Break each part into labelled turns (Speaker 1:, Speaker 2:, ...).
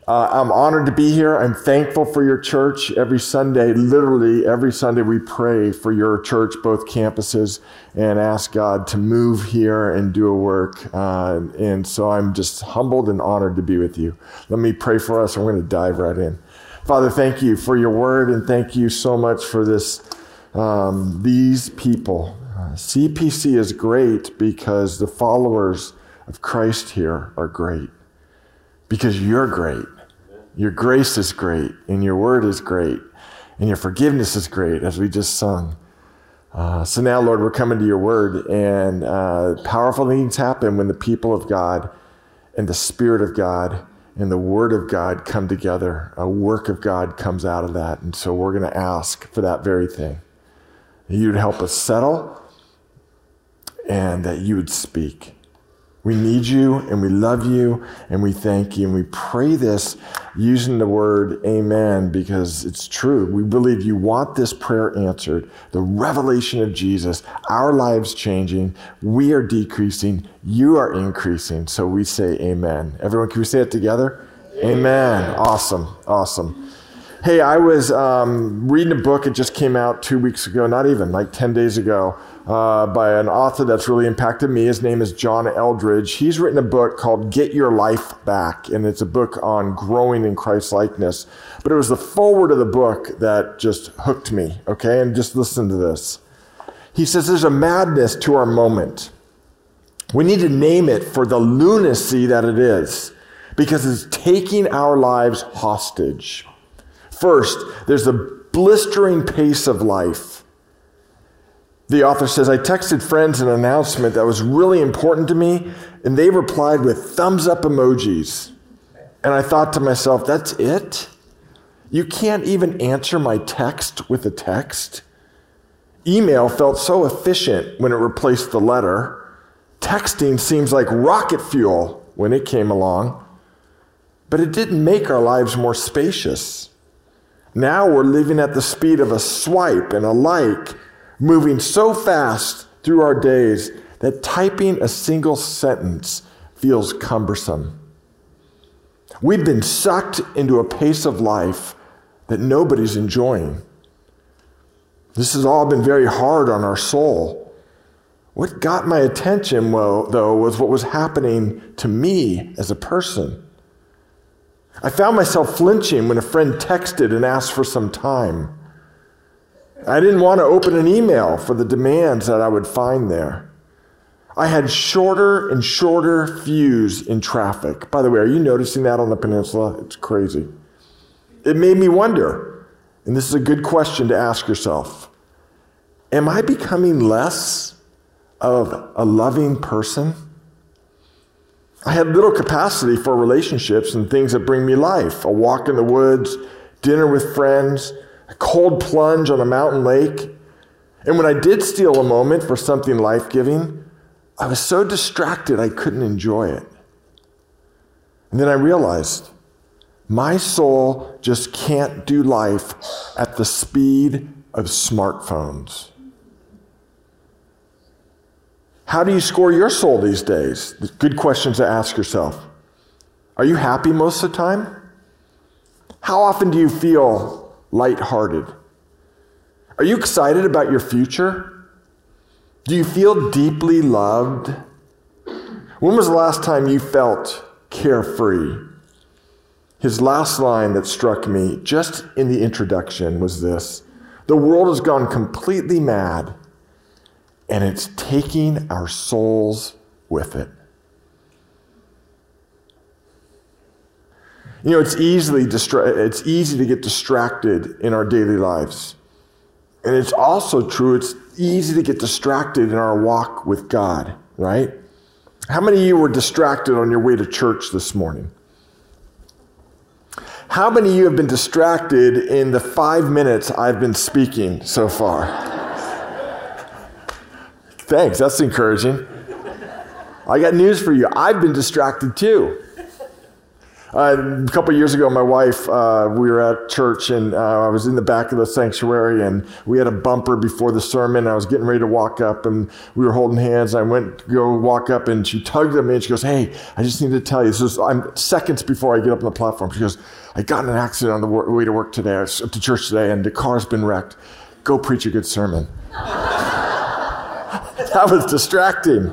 Speaker 1: I'm honored to be here. I'm thankful for your church. Every Sunday, literally every Sunday, we pray for your church, both campuses, and ask God to move here and do a work. And so I'm just humbled and honored to be with you. Let me pray for us, and we're going to dive right in. Father, thank you for your word, and thank you so much for these people. CPC is great because the followers of Christ here are great. Because you're great. Your grace is great, and your word is great, and your forgiveness is great, as we just sung. So now, Lord, we're coming to your word, and powerful things happen when the people of God and the Spirit of God and the word of God come together. A work of God comes out of that, and so we're going to ask for that very thing. That you would help us settle, and that you would speak. We need you, and we love you, and we thank you, and we pray this using the word amen, because it's true. We believe you want this prayer answered. The revelation of Jesus, our lives changing, we are decreasing, you are increasing, so we say amen. Everyone, can we say it together? Amen. Awesome. Hey, I was reading a book. It just came out 2 weeks ago, not even, like 10 days ago, by an author that's really impacted me. His name is John Eldredge. He's written a book called Get Your Life Back, and it's a book on growing in Christ-likeness. But it was the foreword of the book that just hooked me, okay? And just listen to this. He says there's a madness to our moment. We need to name it for the lunacy that it is, because it's taking our lives hostage. First, there's the blistering pace of life. The author says, I texted friends an announcement that was really important to me, and they replied with thumbs up emojis. And I thought to myself, that's it? You can't even answer my text with a text? Email felt so efficient when it replaced the letter. Texting seems like rocket fuel when it came along. But it didn't make our lives more spacious. Now we're living at the speed of a swipe and a like, moving so fast through our days that typing a single sentence feels cumbersome. We've been sucked into a pace of life that nobody's enjoying. This has all been very hard on our soul. What got my attention, though, was what was happening to me as a person. I found myself flinching when a friend texted and asked for some time. I didn't want to open an email for the demands that I would find there. I had shorter and shorter fuse in traffic. By the way, are you noticing that on the peninsula? It's crazy. It made me wonder, and this is a good question to ask yourself, am I becoming less of a loving person? I had little capacity for relationships and things that bring me life. A walk in the woods, dinner with friends, a cold plunge on a mountain lake. And when I did steal a moment for something life-giving, I was so distracted I couldn't enjoy it. And then I realized my soul just can't do life at the speed of smartphones. How do you score your soul these days? Good questions to ask yourself. Are you happy most of the time? How often do you feel lighthearted? Are you excited about your future? Do you feel deeply loved? When was the last time you felt carefree? His last line that struck me just in the introduction was this: the world has gone completely mad, and it's taking our souls with it. You know, it's easy to get distracted in our daily lives. And it's also true, it's easy to get distracted in our walk with God, right? How many of you were distracted on your way to church this morning? How many of you have been distracted in the 5 minutes I've been speaking so far? Thanks, that's encouraging. I got news for you. I've been distracted too. A couple of years ago, my wife, we were at church, and I was in the back of the sanctuary, and we had a bumper before the sermon. I was getting ready to walk up, and we were holding hands. I went to go walk up, and she tugged at me, and she goes, "Hey, I just need to tell you." This is seconds before I get up on the platform. She goes, "I got in an accident on the way to work today, to church today, and the car's been wrecked. Go preach a good sermon." That was distracting.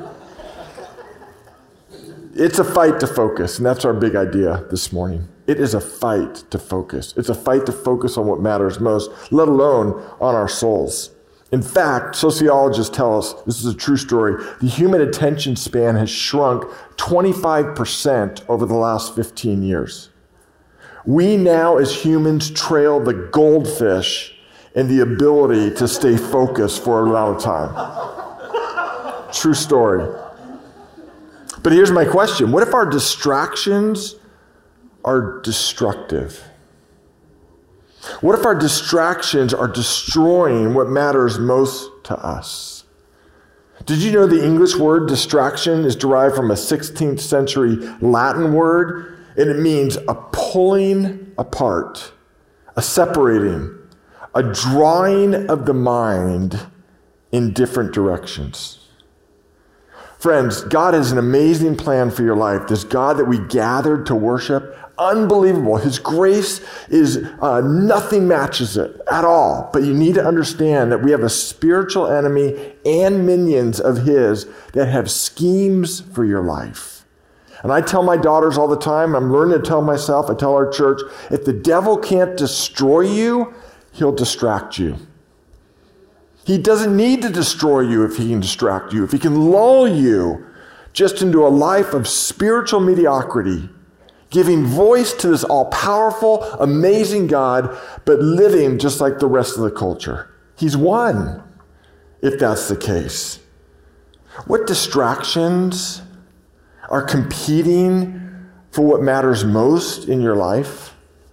Speaker 1: It's a fight to focus, and that's our big idea this morning. It is a fight to focus. It's a fight to focus on what matters most, let alone on our souls. In fact, sociologists tell us, this is a true story, the human attention span has shrunk 25% over the last 15 years. We now as humans trail the goldfish in the ability to stay focused for a long time. True story. But here's my question. What if our distractions are destructive? What if our distractions are destroying what matters most to us? Did you know the English word distraction is derived from a 16th century Latin word, and it means a pulling apart, a separating, a drawing of the mind in different directions. Friends, God has an amazing plan for your life. This God that we gathered to worship, unbelievable. His grace is, nothing matches it at all. But you need to understand that we have a spiritual enemy and minions of his that have schemes for your life. And I tell my daughters all the time, I'm learning to tell myself, I tell our church, if the devil can't destroy you, he'll distract you. He doesn't need to destroy you if he can distract you, if he can lull you just into a life of spiritual mediocrity, giving voice to this all-powerful, amazing God, but living just like the rest of the culture. He's won, if that's the case. What distractions are competing for what matters most in your life?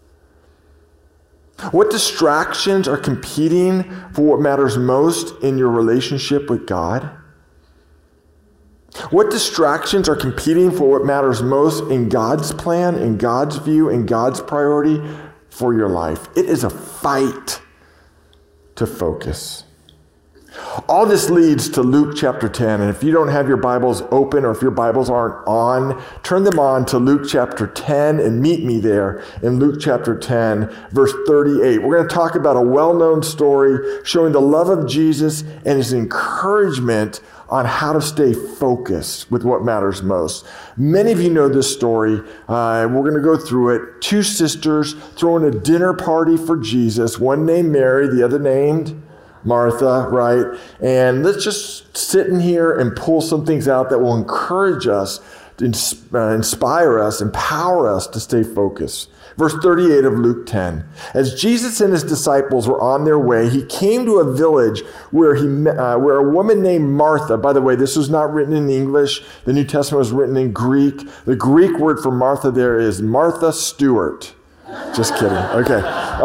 Speaker 1: What distractions are competing for what matters most in your relationship with God? What distractions are competing for what matters most in God's plan, in God's view, in God's priority for your life? It is a fight to focus. All this leads to Luke chapter 10. And if you don't have your Bibles open, or if your Bibles aren't on, turn them on to Luke chapter 10 and meet me there in Luke chapter 10, verse 38. We're going to talk about a well-known story showing the love of Jesus and his encouragement on how to stay focused with what matters most. Many of you know this story. We're going to go through it. Two sisters throwing a dinner party for Jesus, one named Mary, the other named Martha, right? And let's just sit in here and pull some things out that will encourage us, inspire us, empower us to stay focused. Verse 38 of Luke 10. As Jesus and his disciples were on their way, he came to a village where a woman named Martha, by the way, this was not written in English. The New Testament was written in Greek. The Greek word for Martha there is Martha Stewart. Just kidding. Okay.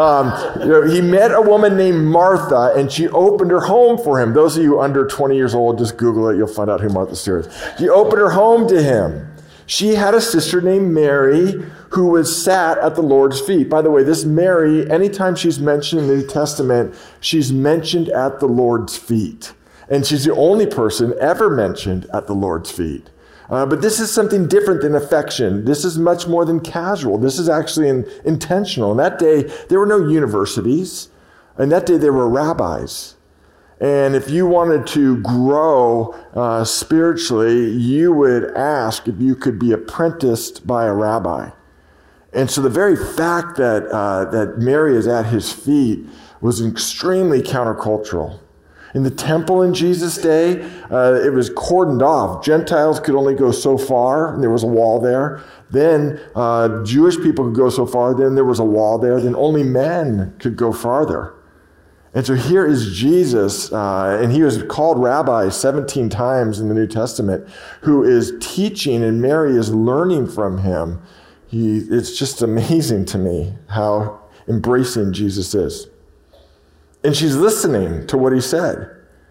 Speaker 1: He met a woman named Martha, and she opened her home for him. Those of you under 20 years old, just Google it. You'll find out who Martha Stewart is. She opened her home to him. She had a sister named Mary who was sat at the Lord's feet. By the way, this Mary, anytime she's mentioned in the New Testament, she's mentioned at the Lord's feet. And she's the only person ever mentioned at the Lord's feet. But this is something different than affection. This is much more than casual. This is actually intentional. In that day, there were no universities. In that day, there were rabbis. And if you wanted to grow spiritually, you would ask if you could be apprenticed by a rabbi. And so the very fact that Mary is at his feet was extremely countercultural. In the temple in Jesus' day, it was cordoned off. Gentiles could only go so far, and there was a wall there. Then Jewish people could go so far, then there was a wall there. Then only men could go farther. And so here is Jesus, and he was called rabbi 17 times in the New Testament, who is teaching, and Mary is learning from him. It's just amazing to me how embracing Jesus is. And she's listening to what he said.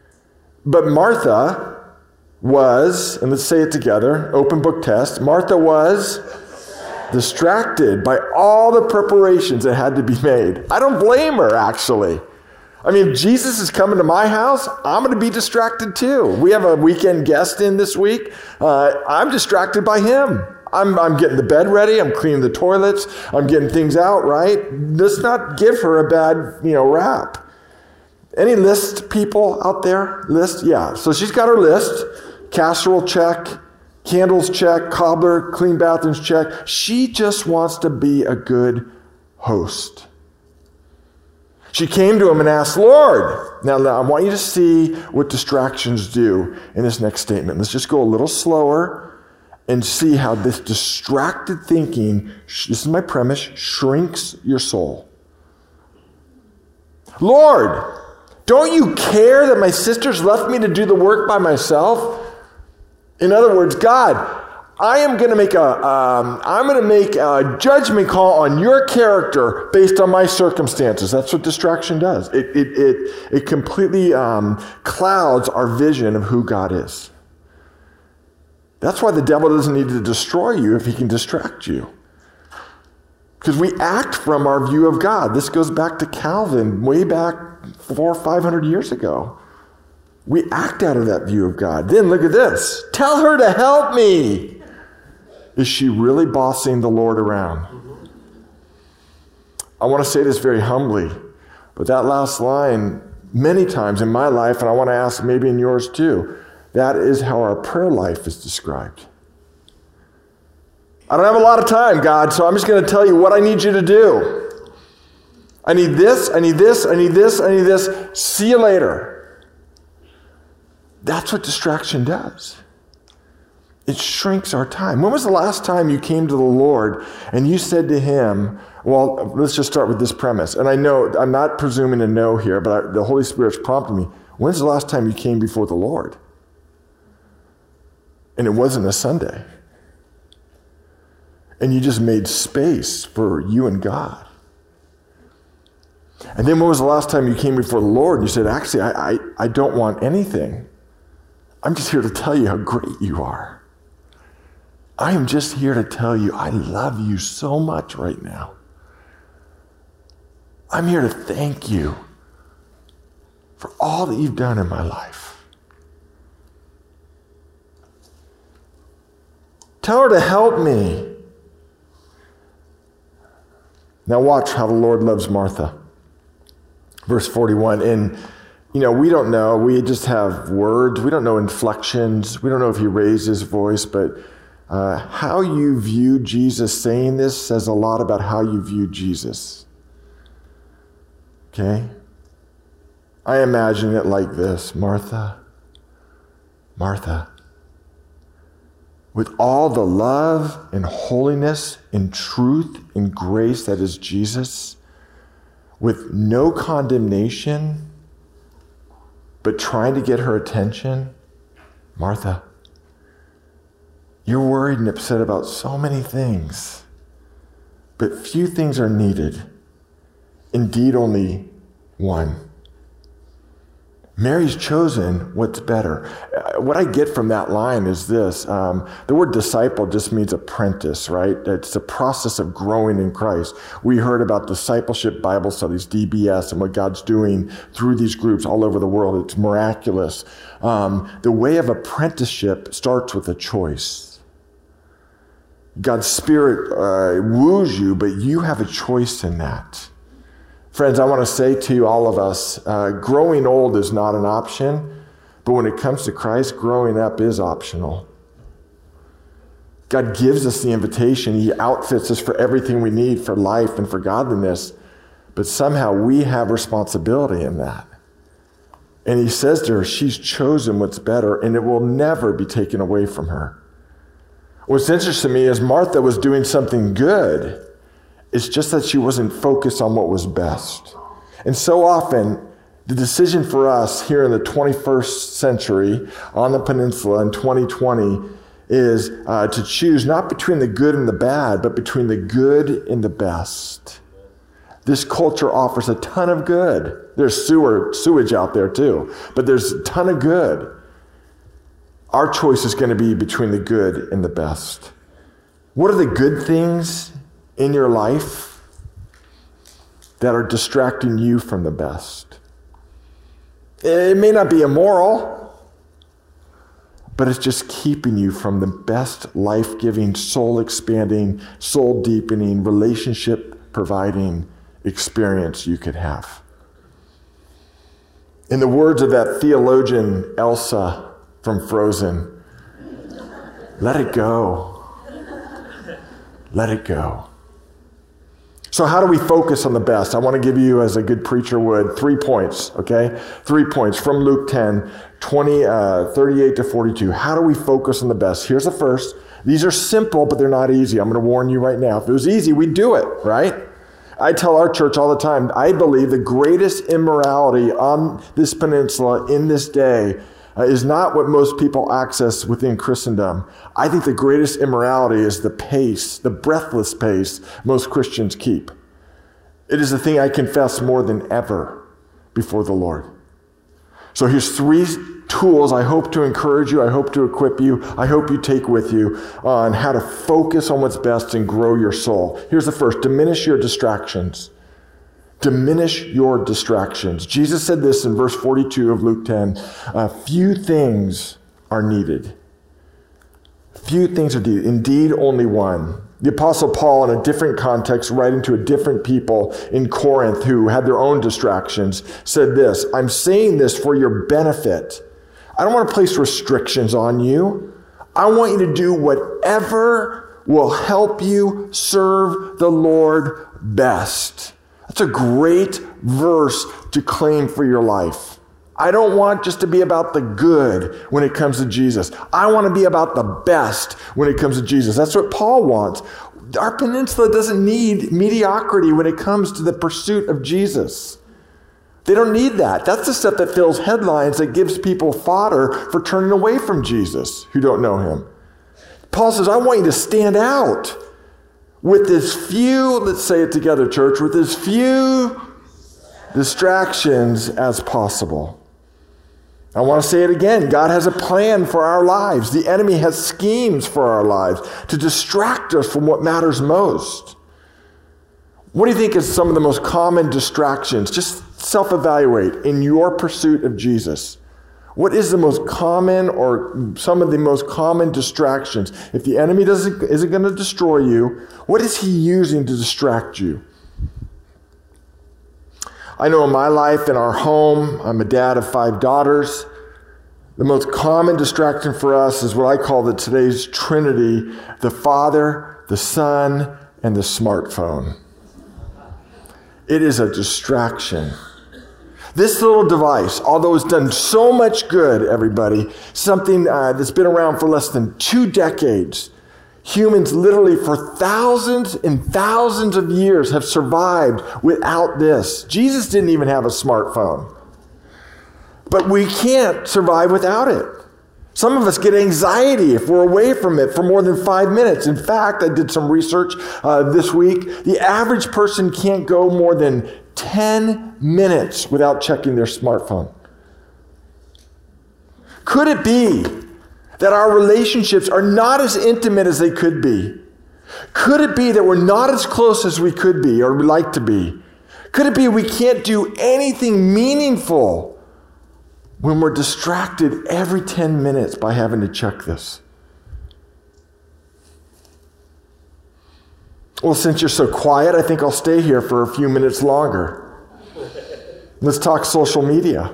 Speaker 1: But Martha was, and let's say it together, open book test. Martha was Distracted by all the preparations that had to be made. I don't blame her, actually. I mean, if Jesus is coming to my house, I'm going to be distracted too. We have a weekend guest in this week. I'm distracted by him. I'm getting the bed ready. I'm cleaning the toilets. I'm getting things out, right? Let's not give her a bad, rap. Any list people out there? List? Yeah. So she's got her list. Casserole check. Candles check. Cobbler, clean bathrooms check. She just wants to be a good host. She came to him and asked, Lord. Now, I want you to see what distractions do in this next statement. Let's just go a little slower and see how this distracted thinking, this is my premise, shrinks your soul. Lord, don't you care that my sisters left me to do the work by myself? In other words, God, I'm going to make a judgment call on your character based on my circumstances. That's what distraction does. It completely clouds our vision of who God is. That's why the devil doesn't need to destroy you if he can distract you. Because we act from our view of God. This goes back to Calvin, way back 400 or 500 years ago. We act out of that view of God. Then look at this. Tell her to help me. Is she really bossing the Lord around? I want to say this very humbly, but that last line, many times in my life, and I want to ask maybe in yours too, that is how our prayer life is described. I don't have a lot of time, God, so I'm just going to tell you what I need you to do. I need this, I need this, I need this, I need this. See you later. That's what distraction does. It shrinks our time. When was the last time you came to the Lord and you said to him, well, let's just start with this premise. And I know, I'm not presuming to know here, but the Holy Spirit's prompting me. When's the last time you came before the Lord? And it wasn't a Sunday. And you just made space for you and God. And then when was the last time you came before the Lord and you said, actually, I don't want anything. I'm just here to tell you how great you are. I am just here to tell you I love you so much right now. I'm here to thank you for all that you've done in my life. Tell her to help me. Now watch how the Lord loves Martha. Verse 41, and we don't know. We just have words. We don't know inflections. We don't know if he raised his voice, but how you view Jesus saying this says a lot about how you view Jesus. Okay? I imagine it like this. Martha, Martha, with all the love and holiness and truth and grace that is Jesus, with no condemnation, but trying to get her attention, Martha, you're worried and upset about so many things, but few things are needed. Indeed, only one. Mary's chosen what's better. What I get from that line is this. The word disciple just means apprentice, right? It's a process of growing in Christ. We heard about discipleship Bible studies, DBS, and what God's doing through these groups all over the world. It's miraculous. The way of apprenticeship starts with a choice. God's Spirit woos you, but you have a choice in that. Friends, I want to say to all of us, growing old is not an option, but when it comes to Christ, growing up is optional. God gives us the invitation. He outfits us for everything we need for life and for godliness, but somehow we have responsibility in that. And he says to her, she's chosen what's better, and it will never be taken away from her. What's interesting to me is Martha was doing something good. It's just that she wasn't focused on what was best. And so often, the decision for us here in the 21st century on the peninsula in 2020 is to choose not between the good and the bad, but between the good and the best. This culture offers a ton of good. There's sewage out there too, but there's a ton of good. Our choice is going to be between the good and the best. What are the good things in your life that are distracting you from the best? It may not be immoral, but it's just keeping you from the best life-giving, soul-expanding, soul-deepening, relationship-providing experience you could have. In the words of that theologian Elsa from Frozen, let it go. Let it go. So how do we focus on the best? I want to give you, as a good preacher would, 3 points, okay? 3 points from Luke 10, 38 to 42. How do we focus on the best? Here's the first. These are simple, but they're not easy. I'm going to warn you right now. If it was easy, we'd do it, right? I tell our church all the time, I believe the greatest immorality on this peninsula in this day is not what most people access within Christendom. I think the greatest immorality is the pace, the breathless pace most Christians keep. It is the thing I confess more than ever before the Lord. So here's 3 tools I hope to encourage you, I hope to equip you, I hope you take with you on how to focus on what's best and grow your soul. Here's the first: diminish your distractions. Diminish your distractions. Jesus said this in verse 42 of Luke 10, few things are needed. Few things are needed. Indeed, only one. The Apostle Paul, in a different context, writing to a different people in Corinth who had their own distractions, said this: I'm saying this for your benefit. I don't want to place restrictions on you. I want you to do whatever will help you serve the Lord best. That's a great verse to claim for your life. I don't want just to be about the good when it comes to Jesus. I want to be about the best when it comes to Jesus. That's what Paul wants. Our peninsula doesn't need mediocrity when it comes to the pursuit of Jesus. They don't need that. That's the stuff that fills headlines, that gives people fodder for turning away from Jesus who don't know him. Paul says, I want you to stand out with as few, let's say it together, church, with as few distractions as possible. I want to say it again. God has a plan for our lives. The enemy has schemes for our lives to distract us from what matters most. What do you think is some of the most common distractions? Just self-evaluate in your pursuit of Jesus. What is the most common, or some of the most common distractions? If the enemy isn't going to destroy you, what is he using to distract you? I know in my life, in our home, I'm a dad of 5 daughters. The most common distraction for us is what I call today's Trinity: the Father, the Son, and the smartphone. It is a distraction. This little device, although it's done so much good, everybody, something that's been around for less than 2 decades, humans literally for thousands and thousands of years have survived without this. Jesus didn't even have a smartphone. But we can't survive without it. Some of us get anxiety if we're away from it for more than 5 minutes. In fact, I did some research this week. The average person can't go more than 10 minutes without checking their smartphone. Could it be that our relationships are not as intimate as they could be? Could it be that we're not as close as we could be or would like to be? Could it be we can't do anything meaningful when we're distracted every 10 minutes by having to check this? Well, since you're so quiet, I think I'll stay here for a few minutes longer. Let's talk social media.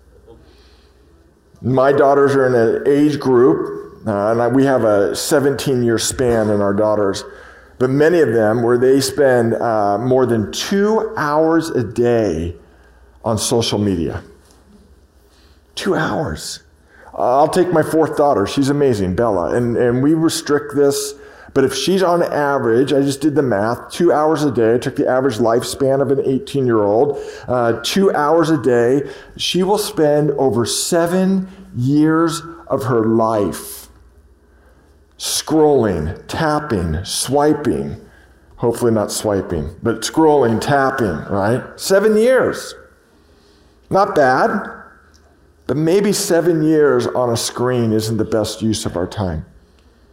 Speaker 1: My daughters are in an age group, and we have a 17-year span in our daughters, but many of them where they spend more than 2 hours a day on social media. 2 hours. I'll take my 4th daughter. She's amazing, Bella, and we restrict this. But if she's on average, I just did the math, 2 hours a day, I took the average lifespan of an 18-year-old, 2 hours a day, she will spend over 7 years of her life scrolling, tapping, swiping, hopefully not swiping, but scrolling, tapping, right? 7 years. Not bad, but maybe 7 years on a screen isn't the best use of our time.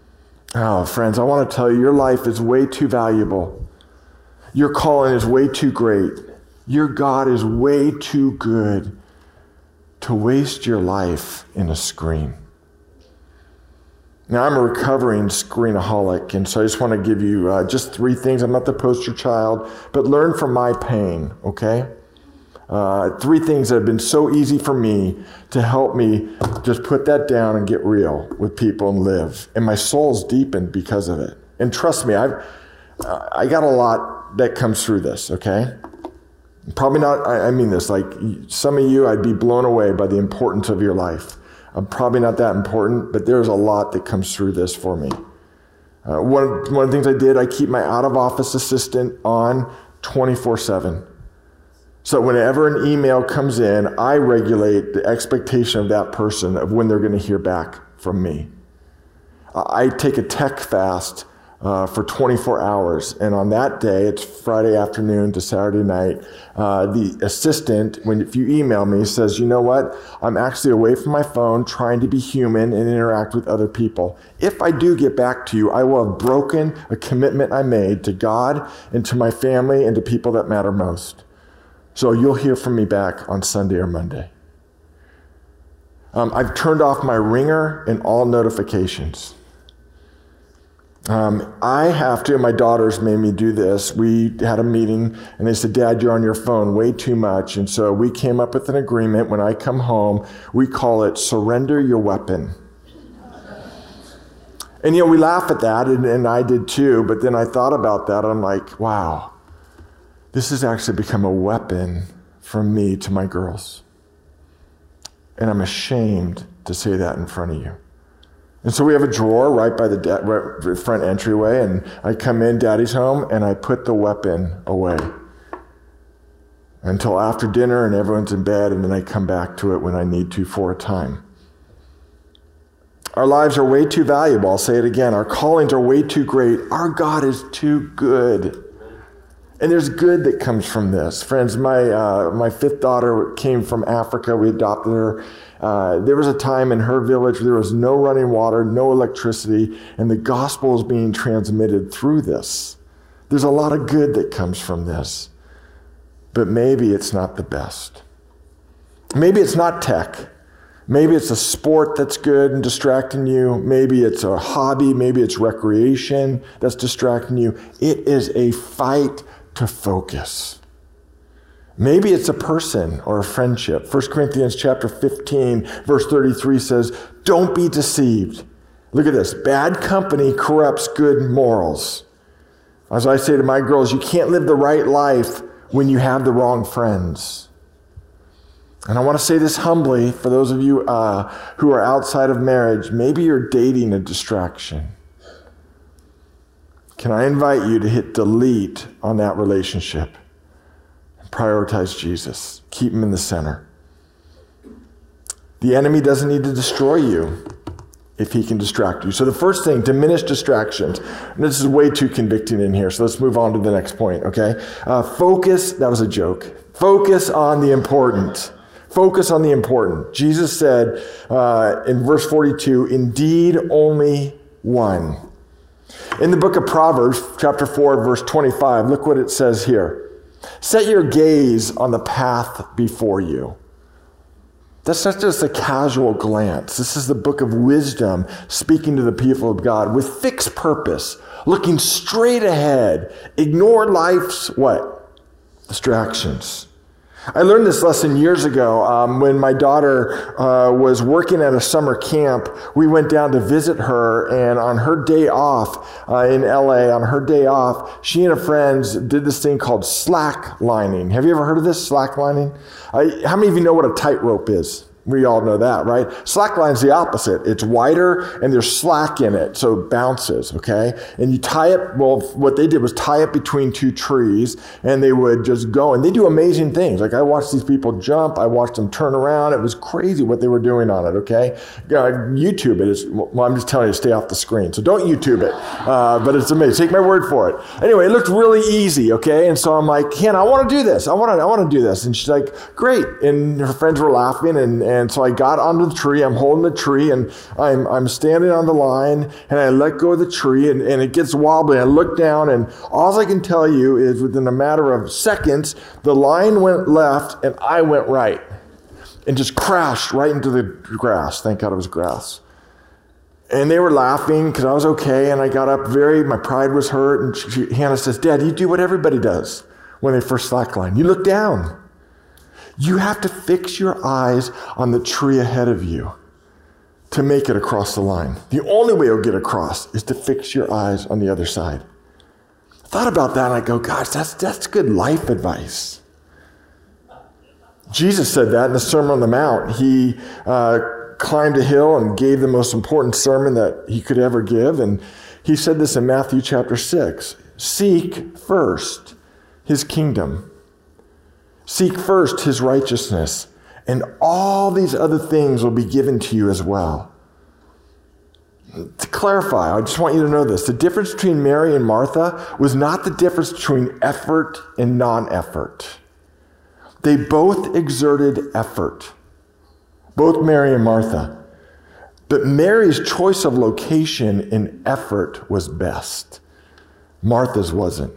Speaker 1: Oh, friends, I want to tell you, your life is way too valuable. Your calling is way too great. Your God is way too good to waste your life in a screen. Now, I'm a recovering screenaholic, and so I just want to give you just 3 things. I'm not the poster child, but learn from my pain, okay? 3 things that have been so easy for me to help me just put that down and get real with people and live. And my soul's deepened because of it. And trust me, I got a lot that comes through this, okay? Probably not, I mean this, like some of you, I'd be blown away by the importance of your life. I'm probably not that important, but there's a lot that comes through this for me. One of the things I did, I keep my out-of-office assistant on 24/7. So whenever an email comes in, I regulate the expectation of that person of when they're going to hear back from me. I take a tech fast for 24 hours. And on that day, it's Friday afternoon to Saturday night, the assistant, if you email me, says, you know what? I'm actually away from my phone trying to be human and interact with other people. If I do get back to you, I will have broken a commitment I made to God and to my family and to people that matter most. So you'll hear from me back on Sunday or Monday. I've turned off my ringer and all notifications. I have to, and my daughters made me do this. We had a meeting and they said, Dad, you're on your phone way too much. And so we came up with an agreement. When I come home, we call it surrender your weapon. And we laugh at that, and I did too, but then I thought about that. I'm like, wow, this has actually become a weapon from me to my girls. And I'm ashamed to say that in front of you. And so we have a drawer right by the front entryway, and I come in, Daddy's home, and I put the weapon away until after dinner and everyone's in bed, and then I come back to it when I need to for a time. Our lives are way too valuable. I'll say it again. Our callings are way too great. Our God is too good. And there's good that comes from this. Friends, my 5th daughter came from Africa. We adopted her. There was a time in her village where there was no running water, no electricity, and the gospel is being transmitted through this. There's a lot of good that comes from this. But maybe it's not the best. Maybe it's not tech. Maybe it's a sport that's good and distracting you. Maybe it's a hobby. Maybe it's recreation that's distracting you. It is a fight to focus. Maybe it's a person or a friendship. 1 Corinthians chapter 15, verse 33 says, don't be deceived. Look at this. Bad company corrupts good morals. As I say to my girls, you can't live the right life when you have the wrong friends. And I want to say this humbly for those of you who are outside of marriage. Maybe you're dating a distraction. Can I invite you to hit delete on that relationship and prioritize Jesus? Keep him in the center. The enemy doesn't need to destroy you if he can distract you. So the first thing, diminish distractions. And this is way too convicting in here, so let's move on to the next point, okay? Focus, that was a joke. Focus on the important. Focus on the important. Jesus said in verse 42, indeed only one. In the book of Proverbs, chapter 4, verse 25, look what it says here. Set your gaze on the path before you. That's not just a casual glance. This is the book of wisdom speaking to the people of God with fixed purpose, looking straight ahead. Ignore life's what? Distractions. I learned this lesson years ago when my daughter was working at a summer camp. We went down to visit her, and on her day off in LA, on her day off, she and her friends did this thing called slacklining. Have you ever heard of this, slacklining? How many of you know what a tightrope is? We all know that, right? Slackline's the opposite. It's wider and there's slack in it, so it bounces, okay? And you tie it, well, what they did was tie it between 2 trees, and they would just go, and they do amazing things. Like I watched these people jump, I watched them turn around. It was crazy what they were doing on it, okay? YouTube it. Well, I'm just telling you to stay off the screen, so don't YouTube it, but it's amazing. Take my word for it. Anyway, it looked really easy, okay? And so I'm like, Hannah, I want to do this. I want to do this. And she's like, great. And her friends were laughing, and And so I got onto the tree. I'm holding the tree, and I'm standing on the line, and I let go of the tree, and it gets wobbly. I look down, and all I can tell you is within a matter of seconds, the line went left, and I went right, and just crashed right into the grass. Thank God it was grass. And they were laughing because I was okay, and I got up my pride was hurt, and Hannah says, Dad, you do what everybody does when they first slackline. You look down. You have to fix your eyes on the tree ahead of you to make it across the line. The only way you'll get across is to fix your eyes on the other side. I thought about that, and I go, gosh, that's good life advice. Jesus said that in the Sermon on the Mount. He climbed a hill and gave the most important sermon that he could ever give. And he said this in Matthew chapter 6. Seek first his kingdom. Seek first his righteousness, and all these other things will be given to you as well. To clarify, I just want you to know this. The difference between Mary and Martha was not the difference between effort and non-effort. They both exerted effort, both Mary and Martha. But Mary's choice of location and effort was best. Martha's wasn't.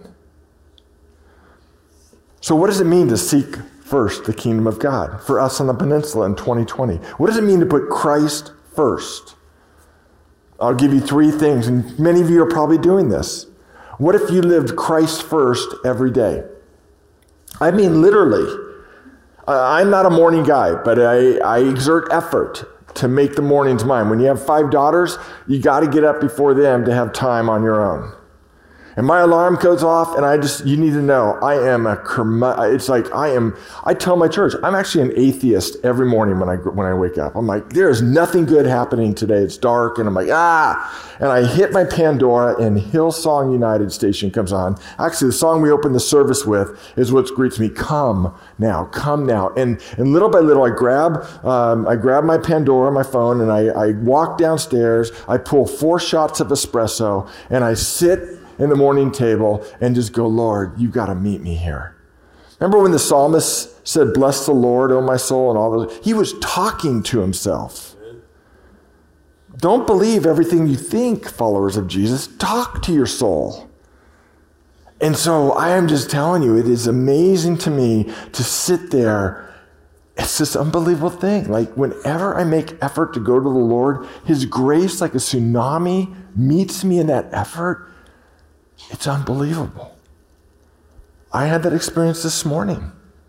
Speaker 1: So what does it mean to seek first the kingdom of God for us on the peninsula in 2020? What does it mean to put Christ first? I'll give you 3 things, and many of you are probably doing this. What if you lived Christ first every day? I mean, literally. I'm not a morning guy, but I exert effort to make the mornings mine. When you have 5 daughters, you got to get up before them to have time on your own. And my alarm goes off, and you need to know, I tell my church, I'm actually an atheist every morning when I wake up. I'm like, there's nothing good happening today. It's dark, and I'm like, and I hit my Pandora, and Hillsong United station comes on. Actually, the song we open the service with is what greets me, come now. And little by little, I grab my Pandora, my phone, and I walk downstairs, I pull 4 shots of espresso, and I sit in the morning table and just go, Lord, you've got to meet me here. Remember when the psalmist said, bless the Lord, O my soul, and all those? He was talking to himself. Don't believe everything you think, followers of Jesus. Talk to your soul. And so I am just telling you, it is amazing to me to sit there. It's this unbelievable thing. Like whenever I make effort to go to the Lord, his grace like a tsunami meets me in that effort. It's unbelievable. I had that experience this morning.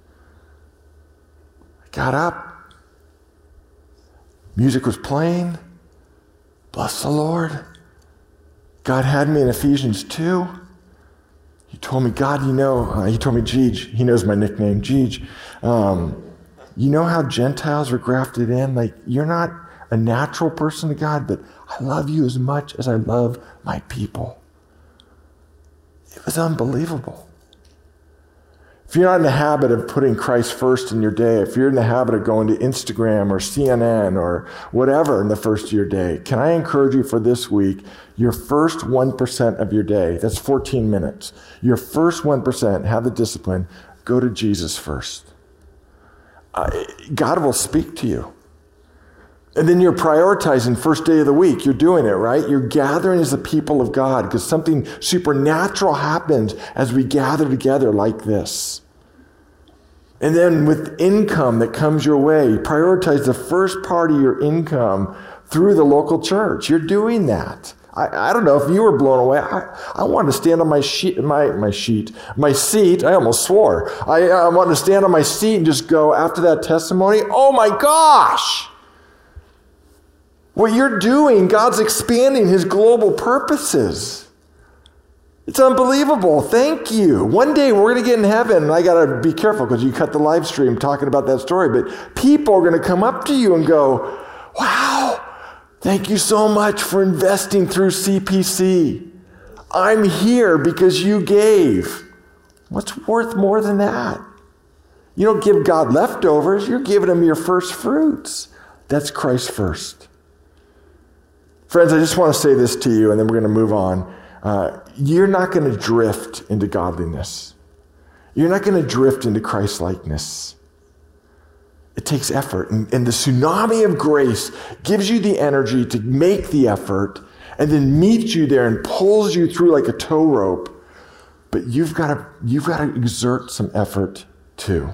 Speaker 1: I got up. Music was playing. Bless the Lord. God had me in Ephesians 2. He told me, God, he told me, Jeej, he knows my nickname, Jeej. You know how Gentiles were grafted in? Like, you're not a natural person to God, but I love you as much as I love my people. It was unbelievable. If you're not in the habit of putting Christ first in your day, if you're in the habit of going to Instagram or CNN or whatever in the first of your day, can I encourage you for this week, your first 1% of your day, that's 14 minutes, your first 1%, have the discipline, go to Jesus first. God will speak to you. And then you're prioritizing first day of the week. You're doing it, right? You're gathering as the people of God because something supernatural happens as we gather together like this. And then with income that comes your way, you prioritize the first part of your income through the local church. You're doing that. I don't know if you were blown away. I wanted to stand on my seat. I almost swore. I wanted to stand on my seat and just go after that testimony. Oh my gosh! What you're doing, God's expanding his global purposes. It's unbelievable. Thank you. One day we're going to get in heaven, and I got to be careful because you cut the live stream talking about that story, but people are going to come up to you and go, wow, thank you so much for investing through CPC. I'm here because you gave. What's worth more than that? You don't give God leftovers. You're giving him your first fruits. That's Christ first. Friends, I just want to say this to you, and then we're going to move on. You're not going to drift into godliness. You're not going to drift into Christ-likeness. It takes effort. And the tsunami of grace gives you the energy to make the effort and then meets you there and pulls you through like a tow rope. But you've got to exert some effort too.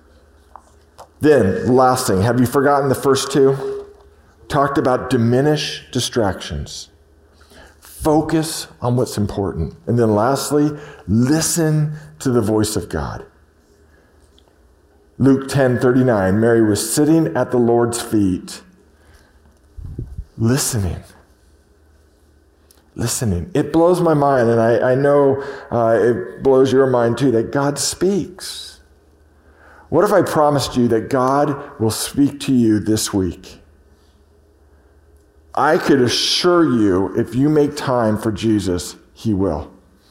Speaker 1: Then, last thing, have you forgotten the first two? Talked about diminish distractions. Focus on what's important. And then lastly, listen to the voice of God. Luke 10:39, Mary was sitting at the Lord's feet, listening. Listening. It blows my mind, and I know it blows your mind too, that God speaks. What if I promised you that God will speak to you this week? I could assure you, if you make time for Jesus, he will.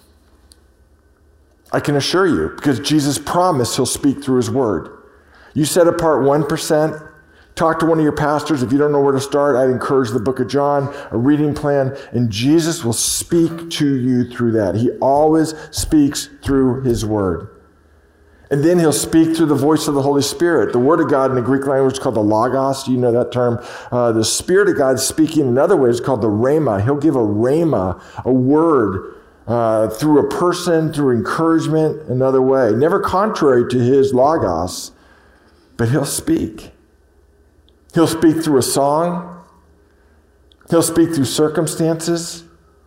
Speaker 1: I can assure you, because Jesus promised he'll speak through his word. You set apart 1%. Talk to one of your pastors. If you don't know where to start, I'd encourage the book of John, a reading plan, and Jesus will speak to you through that. He always speaks through his word. And then he'll speak through the voice of the Holy Spirit. The word of God in the Greek language is called the logos. You know that term. The Spirit of God speaking in other ways is called the rhema. He'll give a rhema, a word, through a person, through encouragement, another way. Never contrary to his logos, but he'll speak. He'll speak through a song. He'll speak through circumstances.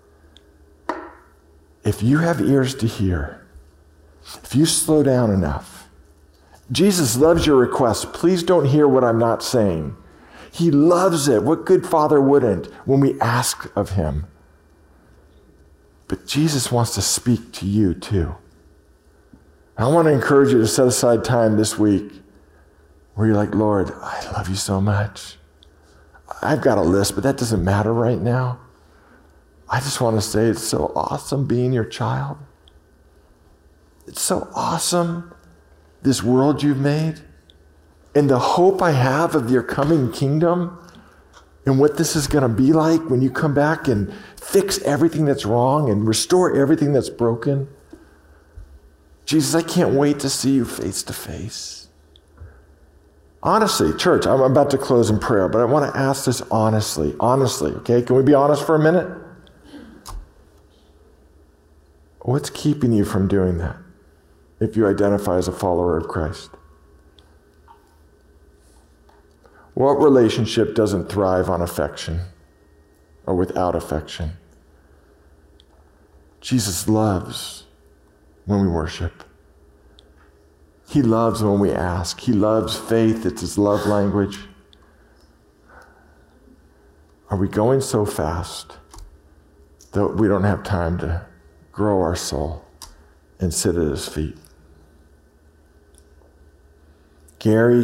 Speaker 1: If you have ears to hear, if you slow down enough, Jesus loves your request. Please don't hear what I'm not saying. He loves it. What good father wouldn't when we ask of him? But Jesus wants to speak to you too. I want to encourage you to set aside time this week where you're like, Lord, I love you so much. I've got a list, but that doesn't matter right now. I just want to say it's so awesome being your child. It's so awesome, this world you've made, and the hope I have of your coming kingdom and what this is going to be like when you come back and fix everything that's wrong and restore everything that's broken. Jesus, I can't wait to see you face to face. Honestly, church, I'm about to close in prayer, but I want to ask this honestly, okay? Can we be honest for a minute? What's keeping you from doing that if you identify as a follower of Christ? What relationship doesn't thrive on affection or without affection? Jesus loves when we worship. He loves when we ask. He loves faith. It's his love language. Are we going so fast that we don't have time to grow our soul and sit at his feet? Gary,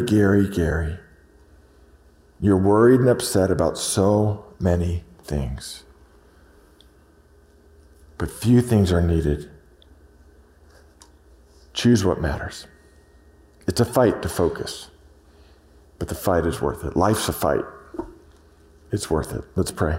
Speaker 1: you're worried and upset about so many things. But few things are needed. Choose what matters. It's a fight to focus, but the fight is worth it. Life's a fight. It's worth it. Let's pray.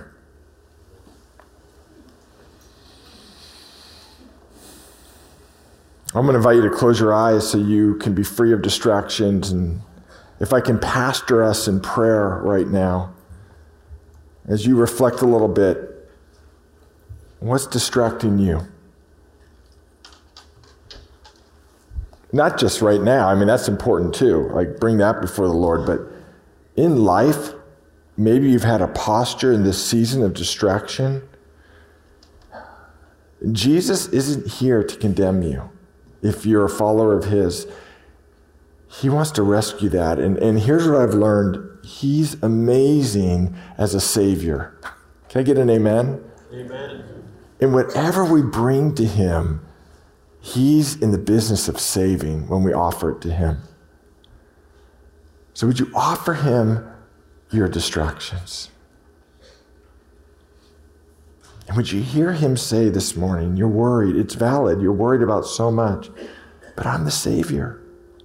Speaker 1: I'm going to invite you to close your eyes so you can be free of distractions. And if I can pastor us in prayer right now, as you reflect a little bit, what's distracting you? Not just right now. I mean, that's important too. Like, bring that before the Lord. But in life, maybe you've had a posture in this season of distraction. Jesus isn't here to condemn you if you're a follower of his. He wants to rescue that. And here's what I've learned. He's amazing as a savior. Can I get an amen?
Speaker 2: Amen.
Speaker 1: And whatever we bring to him, he's in the business of saving when we offer it to him. So would you offer him your distractions? And would you hear him say this morning, you're worried, it's valid, you're worried about so much, but I'm the Savior.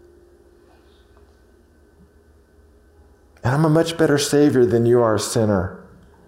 Speaker 1: And I'm a much better Savior than you are a sinner.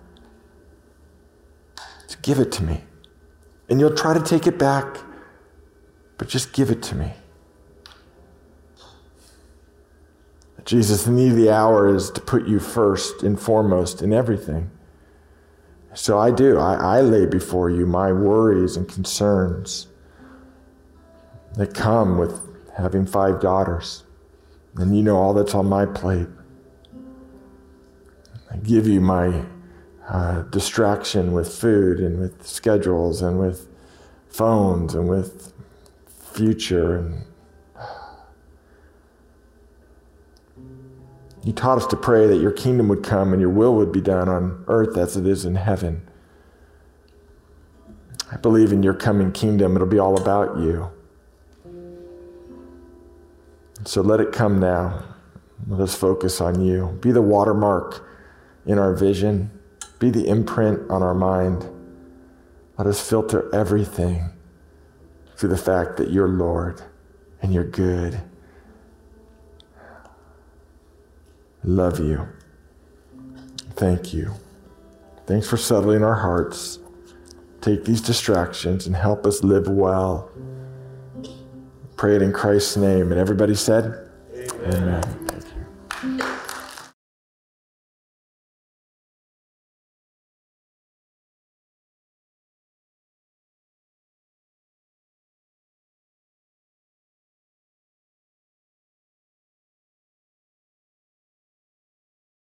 Speaker 1: So give it to me. And you'll try to take it back, but just give it to me. Jesus, the need of the hour is to put you first and foremost in everything. So I do. I lay before you my worries and concerns that come with having 5 daughters. And you know all that's on my plate. I give you my distraction with food and with schedules and with phones and with future. And you taught us to pray that your kingdom would come and your will would be done on earth as it is in heaven. I believe in your coming kingdom, it'll be all about you. So let it come now. Let us focus on you. Be the watermark in our vision. Be the imprint on our mind. Let us filter everything through the fact that you're Lord and you're good. I love you. Thank you. Thanks for settling our hearts. Take these distractions and help us live well. Pray it in Christ's name. And everybody said, Amen. Amen.